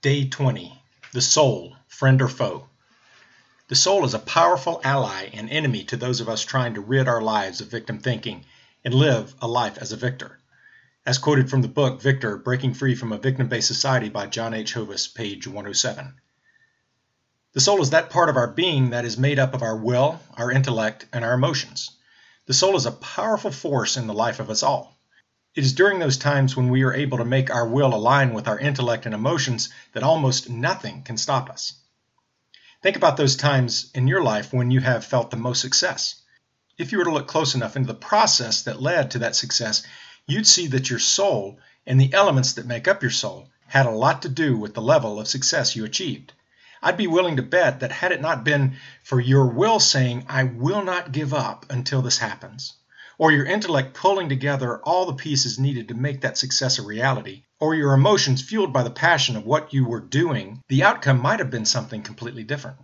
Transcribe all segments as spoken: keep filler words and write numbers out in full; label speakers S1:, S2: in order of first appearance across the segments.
S1: Day twenty. The soul, friend or foe. The soul is a powerful ally and enemy to those of us trying to rid our lives of victim thinking and live a life as a victor. As quoted from the book Victor, Breaking Free from a Victim-Based Society by John H. Hovis, page one oh seven. The soul is that part of our being that is made up of our will, our intellect, and our emotions. The soul is a powerful force in the life of us all. It is during those times when we are able to make our will align with our intellect and emotions that almost nothing can stop us. Think about those times in your life when you have felt the most success. If you were to look close enough into the process that led to that success, you'd see that your soul and the elements that make up your soul had a lot to do with the level of success you achieved. I'd be willing to bet that had it not been for your will saying, "I will not give up until this happens," or your intellect pulling together all the pieces needed to make that success a reality, or your emotions fueled by the passion of what you were doing, the outcome might have been something completely different.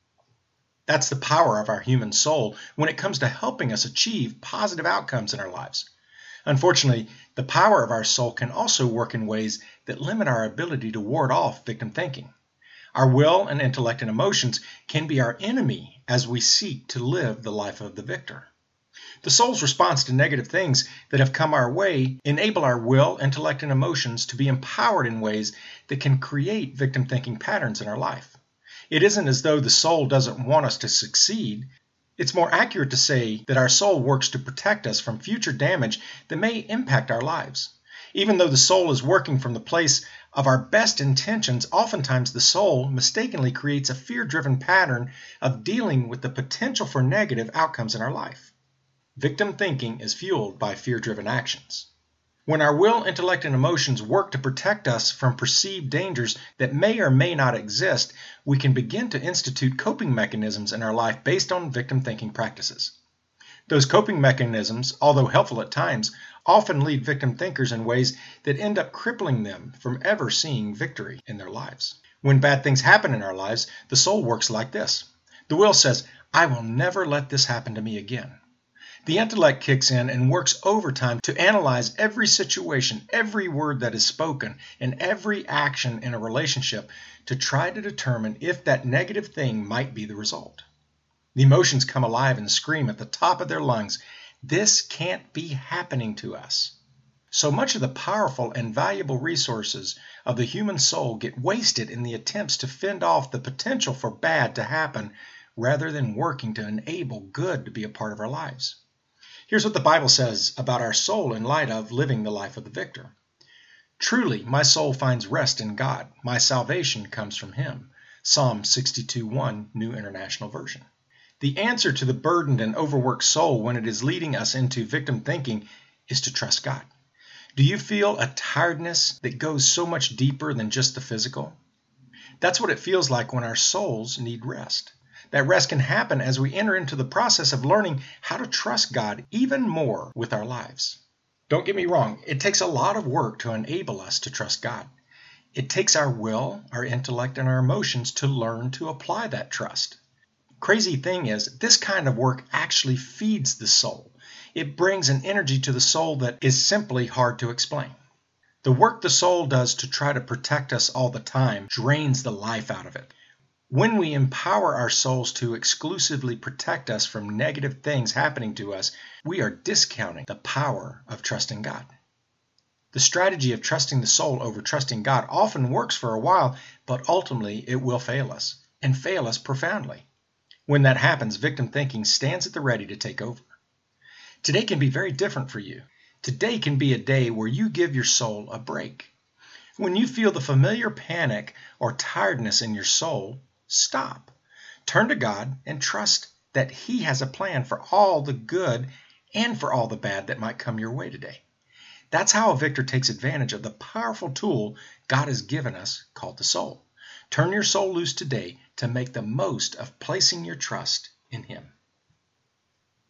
S1: That's the power of our human soul when it comes to helping us achieve positive outcomes in our lives. Unfortunately, the power of our soul can also work in ways that limit our ability to ward off victim thinking. Our will and intellect and emotions can be our enemy as we seek to live the life of the victor. The soul's response to negative things that have come our way enable our will, intellect, and emotions to be empowered in ways that can create victim thinking patterns in our life. It isn't as though the soul doesn't want us to succeed. It's more accurate to say that our soul works to protect us from future damage that may impact our lives. Even though the soul is working from the place of our best intentions, oftentimes the soul mistakenly creates a fear-driven pattern of dealing with the potential for negative outcomes in our life. Victim thinking is fueled by fear-driven actions. When our will, intellect, and emotions work to protect us from perceived dangers that may or may not exist, we can begin to institute coping mechanisms in our life based on victim thinking practices. Those coping mechanisms, although helpful at times, often lead victim thinkers in ways that end up crippling them from ever seeing victory in their lives. When bad things happen in our lives, the soul works like this. The will says, "I will never let this happen to me again." The intellect kicks in and works overtime to analyze every situation, every word that is spoken, and every action in a relationship to try to determine if that negative thing might be the result. The emotions come alive and scream at the top of their lungs, "This can't be happening to us." So much of the powerful and valuable resources of the human soul get wasted in the attempts to fend off the potential for bad to happen rather than working to enable good to be a part of our lives. Here's what the Bible says about our soul in light of living the life of the victor. "Truly, my soul finds rest in God. My salvation comes from Him." Psalm sixty-two one, New International Version. The answer to the burdened and overworked soul when it is leading us into victim thinking is to trust God. Do you feel a tiredness that goes so much deeper than just the physical? That's what it feels like when our souls need rest. That rest can happen as we enter into the process of learning how to trust God even more with our lives. Don't get me wrong, it takes a lot of work to enable us to trust God. It takes our will, our intellect, and our emotions to learn to apply that trust. Crazy thing is, this kind of work actually feeds the soul. It brings an energy to the soul that is simply hard to explain. The work the soul does to try to protect us all the time drains the life out of it. When we empower our souls to exclusively protect us from negative things happening to us, we are discounting the power of trusting God. The strategy of trusting the soul over trusting God often works for a while, but ultimately it will fail us, and fail us profoundly. When that happens, victim thinking stands at the ready to take over. Today can be very different for you. Today can be a day where you give your soul a break. When you feel the familiar panic or tiredness in your soul, stop. Turn to God and trust that He has a plan for all the good and for all the bad that might come your way today. That's how a victor takes advantage of the powerful tool God has given us called the soul. Turn your soul loose today to make the most of placing your trust in Him.